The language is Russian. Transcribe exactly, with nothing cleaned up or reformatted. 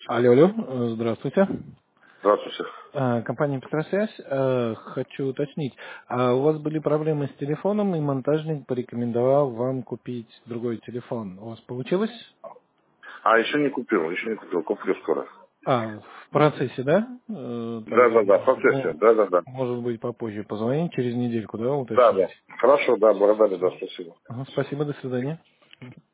Алло, алло, э, здравствуйте. Здравствуйте. Э, Компания «Петросвязь». Э, Хочу уточнить, а у вас были проблемы с телефоном, и монтажник порекомендовал вам купить другой телефон. У вас получилось? А, еще не купил, еще не купил. Куплю скоро. А, в процессе, да? Э, Да, Тогда, да, да, в процессе. ну, Да, да, да. может быть, попозже позвонить, через недельку, да, Да, уточнить. да. Хорошо, да, благодарю, да, спасибо. Ага, спасибо, до свидания.